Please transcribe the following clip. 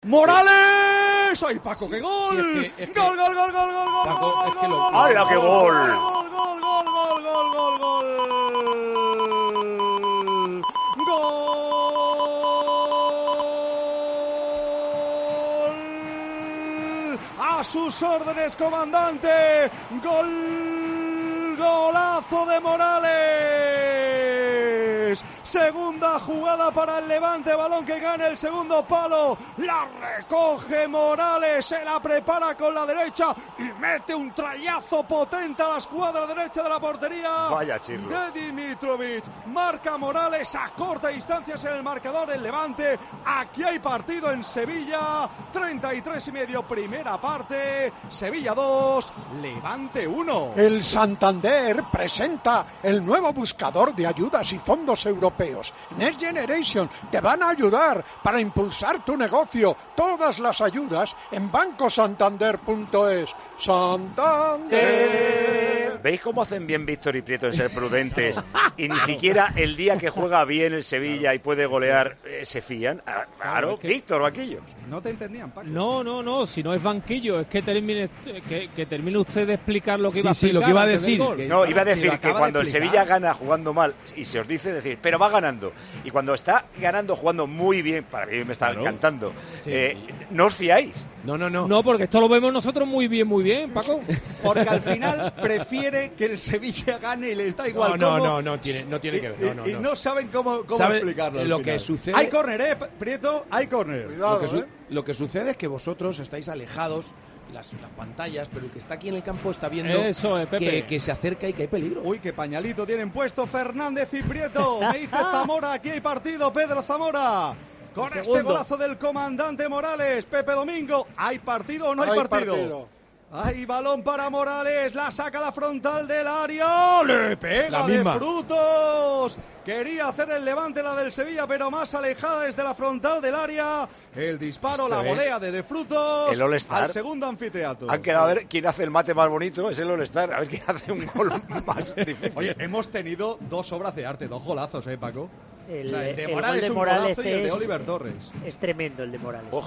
¡Morales! ¡Ay, Paco, qué gol! Sí, es que... ¡Gol, gol, gol, gol, gol, gol! Paco, gol, es que gol, ¡Hala, qué gol! ¡Gol, gol, gol, gol, gol, gol, gol! ¡Gol! ¡A sus órdenes, comandante! ¡Gol! ¡Golazo de Morales! Segunda jugada para el Levante, balón que gana el segundo palo, la recoge Morales, se la prepara con la derecha y mete un trayazo potente a la escuadra derecha de la portería. Vaya chirlo de Dimitrovic. Marca Morales a corta distancia en el marcador el Levante. Aquí hay partido en Sevilla, 33,5 primera parte, Sevilla 2, Levante 1. El Santander presenta el nuevo buscador de ayudas y fondos europeos. Next Generation te van a ayudar para impulsar tu negocio. Todas las ayudas en bancosantander.es. Santander. ¿Veis cómo hacen bien Víctor y Prieto en ser prudentes? Y ni siquiera el día que juega bien el Sevilla y puede golear se fían. Claro, Víctor, banquillo. No te entendían, Paco. No, si no es banquillo, es que termine usted de explicar lo que iba a explicar. Sí, lo que iba a decir. No, iba a decir que cuando el Sevilla gana jugando mal, y se os dice decir, pero va ganando, y cuando está ganando jugando muy bien, para mí me está encantando, no os fiáis. No, porque esto lo vemos nosotros muy bien, Paco. Porque al final prefiere que el Sevilla gane y les da igual no tiene que ver. Y no saben cómo explicarlo. Lo que sucede... Hay córner, Prieto, hay córner. Lo que sucede es que vosotros estáis alejados, las pantallas, pero el que está aquí en el campo está viendo que se acerca y que hay peligro. Uy, qué pañalito tienen puesto Fernández y Prieto. Me dice Zamora, aquí hay partido, Pedro Zamora. Con este golazo del comandante Morales, Pepe Domingo, ¿hay partido o no hay partido? Hay balón para Morales, la saca la frontal del área, le pega de frutos. Quería hacer el Levante la del Sevilla, pero más alejada desde la frontal del área. El disparo, la volea de Frutos el All-Star. Al segundo anfiteatro. Han quedado a ver quién hace el mate más bonito, es el All-Star. A ver quién hace un gol más difícil. Oye, hemos tenido dos obras de arte, dos golazos, Paco. El de gol Morales de un Morales golazo y el de Oliver Torres. Es tremendo el de Morales.